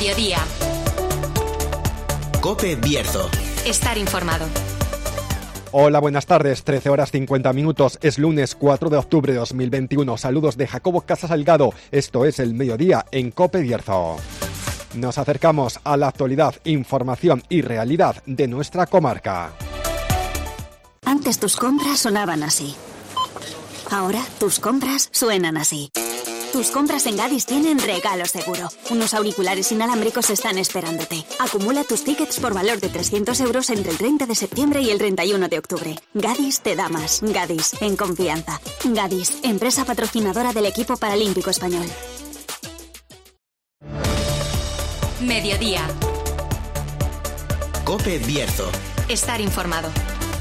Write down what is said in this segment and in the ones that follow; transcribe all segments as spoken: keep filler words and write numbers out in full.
Mediodía. COPE Bierzo. Estar informado. Hola, buenas tardes, trece horas cincuenta minutos, es lunes cuatro de octubre de dos mil veintiuno. Saludos de Jacobo Casa Salgado, esto es el Mediodía en COPE Bierzo. Nos acercamos a la actualidad, información y realidad de nuestra comarca. Antes tus compras sonaban así. Ahora tus compras suenan así. Tus compras en Gadis tienen regalo seguro. Unos auriculares inalámbricos están esperándote. Acumula tus tickets por valor de trescientos euros entre el treinta de septiembre y el treinta y uno de octubre. Gadis te da más. Gadis, en confianza. Gadis, empresa patrocinadora del equipo paralímpico español. Mediodía. COPE Bierzo. Estar informado.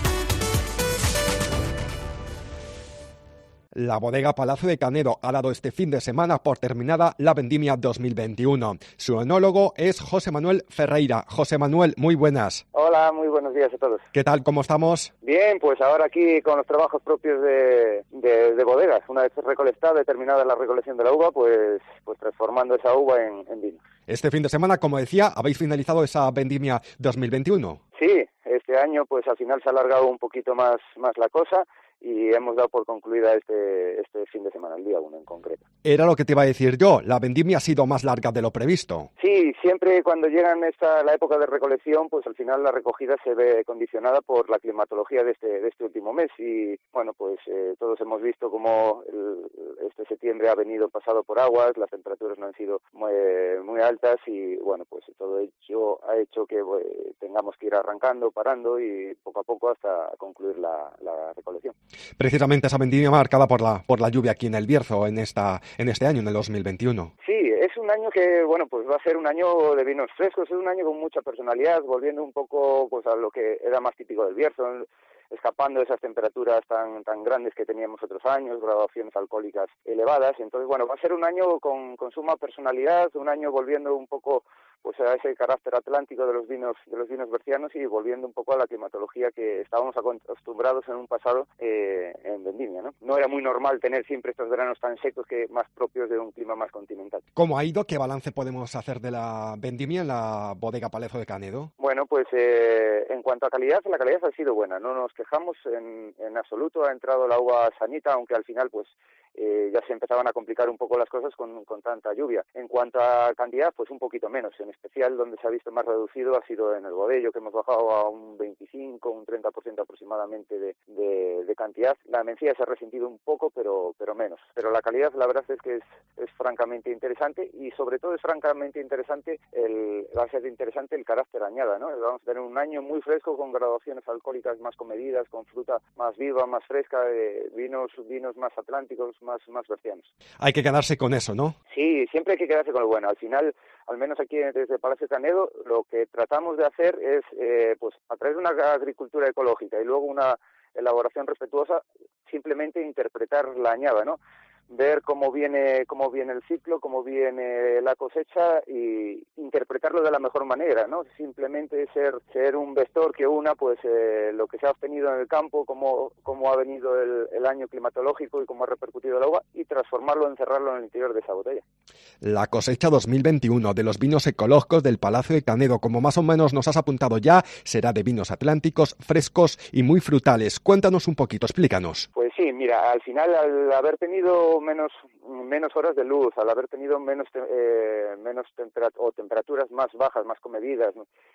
La bodega Palacio de Canedo ha dado este fin de semana por terminada la vendimia dos mil veintiuno. Su enólogo es José Manuel Ferreira. José Manuel, muy buenas. Hola, muy buenos días a todos. ¿Qué tal? ¿Cómo estamos? Bien, pues ahora aquí con los trabajos propios de, de, de bodegas. Una vez recolectada y terminada la recolección de la uva, pues, pues transformando esa uva en, en vino. Este fin de semana, como decía, ¿habéis finalizado esa vendimia dos mil veintiuno? Sí, este año pues al final se ha alargado un poquito más, más la cosa. Y hemos dado por concluida este, este fin de semana, el día uno en concreto. Era lo que te iba a decir yo, la vendimia ha sido más larga de lo previsto. Sí, siempre cuando llegan esta, la época de recolección, pues al final la recogida se ve condicionada por la climatología de este, de este último mes. Y bueno, pues eh, todos hemos visto cómo el, este septiembre ha venido pasado por aguas, las temperaturas no han sido muy, muy altas y bueno, pues todo ello ha hecho que eh, tengamos que ir arrancando, parando y poco a poco hasta concluir la, la recolección. Precisamente esa vendimia marcada por la por la lluvia aquí en el Bierzo en esta en este año, en el dos mil veintiuno. Sí, es un año que, bueno, pues va a ser un año de vinos frescos, es un año con mucha personalidad, volviendo un poco pues a lo que era más típico del Bierzo, escapando de esas temperaturas tan tan grandes que teníamos otros años, graduaciones alcohólicas elevadas. Entonces, bueno, va a ser un año con, con suma personalidad, un año volviendo un poco pues a ese carácter atlántico de los vinos de los vinos bercianos y volviendo un poco a la climatología que estábamos acostumbrados en un pasado eh, en vendimia, ¿no? No era muy normal tener siempre estos veranos tan secos que más propios de un clima más continental. ¿Cómo ha ido? ¿Qué balance podemos hacer de la vendimia en la bodega Palacio de Canedo? Bueno, pues eh, en cuanto a calidad, la calidad ha sido buena, no nos quejamos en, en absoluto, ha entrado la uva sanita, aunque al final pues Eh, ya se empezaban a complicar un poco las cosas con, con tanta lluvia. En cuanto a cantidad, pues un poquito menos. En especial, donde se ha visto más reducido ha sido en el bodello, que hemos bajado a un veinticinco, un treinta por ciento aproximadamente de, de, de cantidad. La mencía se ha resentido un poco, pero pero menos. Pero la calidad, la verdad es que es, es francamente interesante y sobre todo es francamente interesante, el, va a ser interesante el carácter añada, ¿no? Vamos a tener un año muy fresco con graduaciones alcohólicas más comedidas, con fruta más viva, más fresca, eh, vinos vinos más atlánticos, más más bercianos. Hay que quedarse con eso, ¿no? Sí, siempre hay que quedarse con lo bueno. Al final, al menos aquí desde Palacio de Canedo, lo que tratamos de hacer es, eh, pues, a través de una agricultura ecológica y luego una elaboración respetuosa, simplemente interpretar la añada, ¿no? Ver cómo viene cómo viene el ciclo, cómo viene la cosecha y interpretarlo de la mejor manera, ¿no? Simplemente ser ser un vestor que una pues eh, lo que se ha obtenido en el campo, cómo cómo ha venido el, el año climatológico y cómo ha repercutido el agua y transformarlo, encerrarlo en el interior de esa botella. La cosecha dos mil veintiuno de los vinos ecológicos del Palacio de Canedo, como más o menos nos has apuntado ya, será de vinos atlánticos, frescos y muy frutales. Cuéntanos un poquito, explícanos. Pues sí, mira, al final al haber tenido menos menos horas de luz, al haber tenido menos eh, menos temperat- o temperaturas más bajas, más comedidas,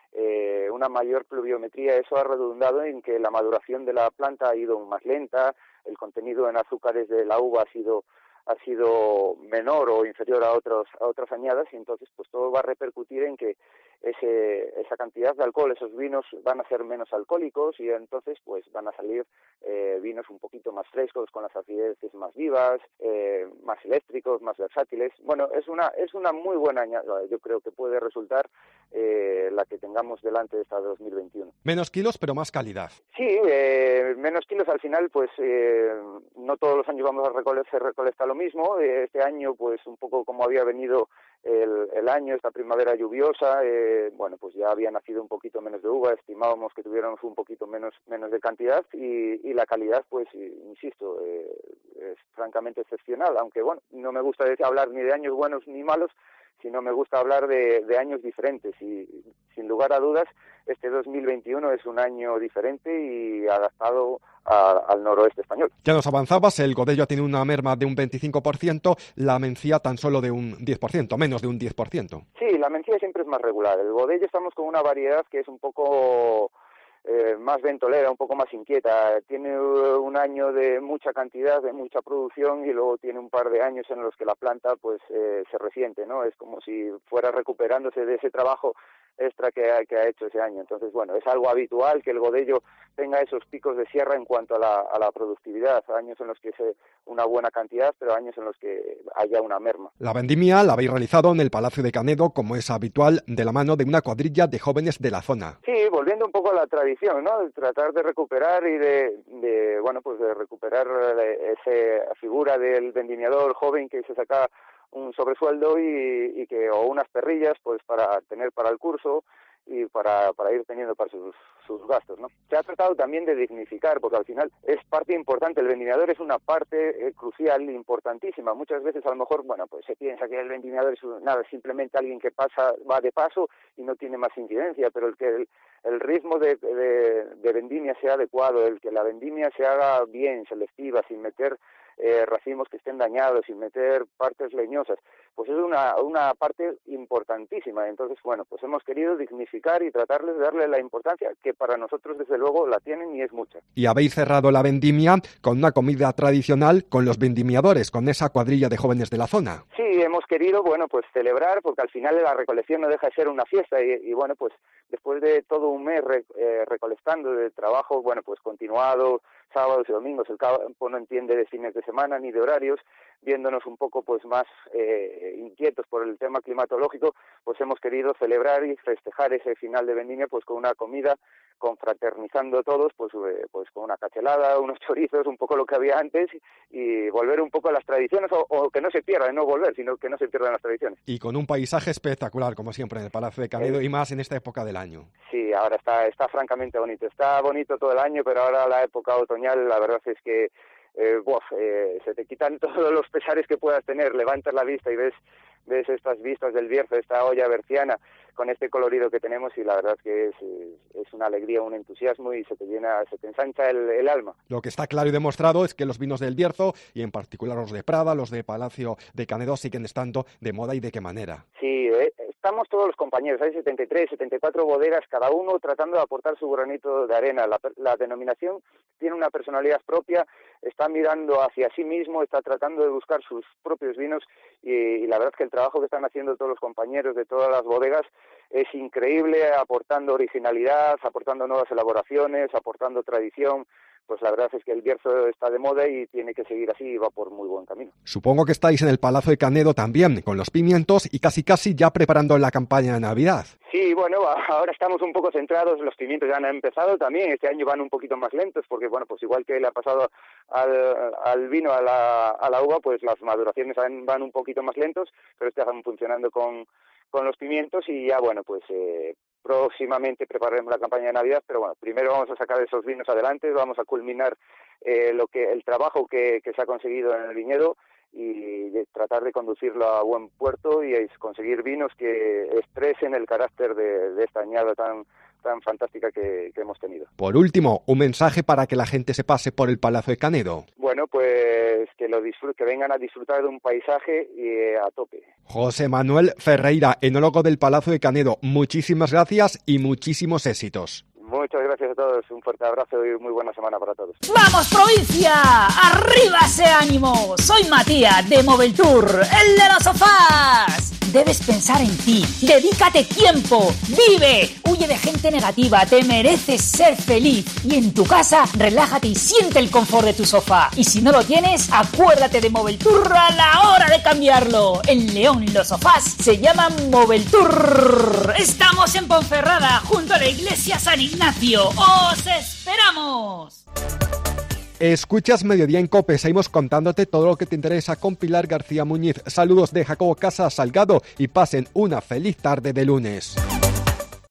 eh, una mayor pluviometría, eso ha redundado en que la maduración de la planta ha ido más lenta, el contenido en azúcares de la uva ha sido ha sido menor o inferior a otros a otras añadas y entonces pues todo va a repercutir en que ese esa cantidad de alcohol, esos vinos van a ser menos alcohólicos y entonces pues van a salir eh, vinos un poquito más frescos, con las acideces más vivas, eh, más eléctricos, más versátiles. Bueno, es una es una muy buena añada, yo creo que puede resultar eh, la que tengamos delante de esta dos mil veintiuno. Menos kilos, pero más calidad. Sí, eh, menos kilos al final, pues eh, no todos los años vamos a recolectar, se recolecta lo mismo. Este año, pues un poco como había venido el, el año, esta primavera lluviosa, eh, bueno, pues ya había nacido un poquito menos de uva, estimábamos que tuviéramos un poquito menos menos de cantidad y, y la calidad, pues insisto, eh, es francamente excepcional, aunque bueno, no me gusta decir, hablar ni de años buenos ni malos, sino me gusta hablar de, de años diferentes y sin lugar a dudas este dos mil veintiuno es un año diferente y adaptado a, al noroeste español. Ya nos avanzabas, el Godello tiene una merma de un veinticinco por ciento, la Mencía tan solo de un diez por ciento, menos de un diez por ciento. Sí, la Mencía siempre es más regular. El Godello estamos con una variedad que es un poco eh, más ventolera, un poco más inquieta. Tiene un año de mucha cantidad, de mucha producción y luego tiene un par de años en los que la planta pues eh, se resiente, ¿no? Es como si fuera recuperándose de ese trabajo extra que ha, que ha hecho ese año. Entonces, bueno, es algo habitual que el Godello tenga esos picos de sierra en cuanto a la, a la productividad. Años en los que es una buena cantidad, pero años en los que haya una merma. La vendimia la habéis realizado en el Palacio de Canedo, como es habitual, de la mano de una cuadrilla de jóvenes de la zona. Sí, volviendo un poco a la tradición, ¿no? Tratar de recuperar y de, de bueno, pues de recuperar esa figura del vendimiador joven que se saca un sobresueldo y, y que o unas perrillas pues para tener para el curso y para, para ir teniendo para sus, sus gastos, ¿no? Se ha tratado también de dignificar, porque al final es parte importante, el vendimiador es una parte eh, crucial, importantísima. Muchas veces a lo mejor, bueno, pues se piensa que el vendimiador es nada, simplemente alguien que pasa, va de paso y no tiene más incidencia, pero el que el, el ritmo de, de, de vendimia sea adecuado, el que la vendimia se haga bien, selectiva, sin meter Eh, racimos que estén dañados, sin meter partes leñosas, pues es una, una parte importantísima. Entonces, bueno, pues hemos querido dignificar y tratarles de darle la importancia que para nosotros desde luego la tienen y es mucha. Y habéis cerrado la vendimia con una comida tradicional con los vendimiadores, con esa cuadrilla de jóvenes de la zona. Sí, hemos querido, bueno, pues celebrar, porque al final la recolección no deja de ser una fiesta y, y bueno, pues después de todo un mes re, eh, recolectando de trabajo, bueno, pues continuado, sábados y domingos, el campo no entiende de fines de semana ni de horarios, viéndonos un poco pues más eh, inquietos por el tema climatológico, pues hemos querido celebrar y festejar ese final de vendimia pues con una comida, confraternizando todos, pues eh, pues con una cachelada, unos chorizos, un poco lo que había antes y volver un poco a las tradiciones o, o que no se pierdan, no volver, sino que no se pierdan las tradiciones. Y con un paisaje espectacular, como siempre, en el Palacio de Canedo eh, y más en esta época del año. Sí, ahora está, está francamente bonito. Está bonito todo el año, pero ahora la época otoñal, la verdad es que Eh, buah, eh, se te quitan todos los pesares que puedas tener, levantas la vista y ves ves estas vistas del Bierzo, esta olla berciana con este colorido que tenemos y la verdad es que es, es, es una alegría, un entusiasmo y se te llena, se te ensancha el, el alma. Lo que está claro y demostrado es que los vinos del Bierzo y en particular los de Prada, los de Palacio de Canedo siguen estando de moda y de qué manera. Sí, eh, estamos todos los compañeros, hay setenta y tres, setenta y cuatro bodegas, cada uno tratando de aportar su granito de arena. La, la denominación tiene una personalidad propia, está mirando hacia sí mismo, está tratando de buscar sus propios vinos y, y la verdad es que el trabajo que están haciendo todos los compañeros de todas las bodegas es increíble, aportando originalidad, aportando nuevas elaboraciones, aportando tradición. Pues la verdad es que el Bierzo está de moda y tiene que seguir así y va por muy buen camino. Supongo que estáis en el Palacio de Canedo también, con los pimientos y casi casi ya preparando la campaña de Navidad. Sí, bueno, ahora estamos un poco centrados, los pimientos ya han empezado también, este año van un poquito más lentos porque, bueno, pues igual que le ha pasado al, al vino, a la, a la uva, pues las maduraciones van, van un poquito más lentos, pero están funcionando con, con los pimientos y ya, bueno, pues eh, próximamente prepararemos la campaña de Navidad, pero bueno, primero vamos a sacar esos vinos adelante, vamos a culminar eh, lo que el trabajo que, que se ha conseguido en el viñedo y de tratar de conducirlo a buen puerto y conseguir vinos que expresen el carácter de, de esta añada tan tan fantástica que, que hemos tenido. Por último, un mensaje para que la gente se pase por el Palacio de Canedo. Bueno, pues que lo disfruten, que vengan a disfrutar de un paisaje y eh, a tope. José Manuel Ferreira, enólogo del Palacio de Canedo, muchísimas gracias y muchísimos éxitos. Muchas gracias a todos, un fuerte abrazo y muy buena semana para todos. ¡Vamos, provincia! ¡Arriba ese ánimo! Soy Matías de Moveltour, el de los sofás. Debes pensar en ti, dedícate tiempo, vive, huye de gente negativa, te mereces ser feliz y en tu casa relájate y siente el confort de tu sofá. Y si no lo tienes, acuérdate de Moveltour a la hora de cambiarlo. En León los sofás se llaman Moveltour. Estamos en Ponferrada, junto a la iglesia San Ignacio. ¡Os esperamos! Escuchas Mediodía en COPE, seguimos contándote todo lo que te interesa con Pilar García Muñiz. Saludos de Jacobo Casas Salgado y pasen una feliz tarde de lunes.